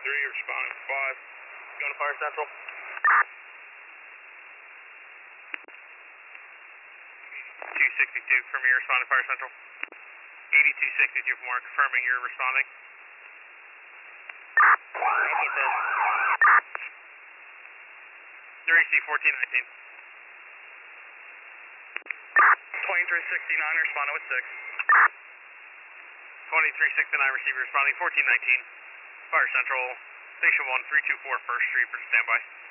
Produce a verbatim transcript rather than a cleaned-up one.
three, responding five. Going to Fire Central. two sixty-two from your responding Fire Central. eighty-two sixty-two from Mark, confirming you're responding. That's confirmed. three C fourteen nineteen. twenty-three sixty-nine, responding with six. twenty-three sixty-nine, receiver responding fourteen nineteen. Fire Central, Station one, three two four First Street for standby.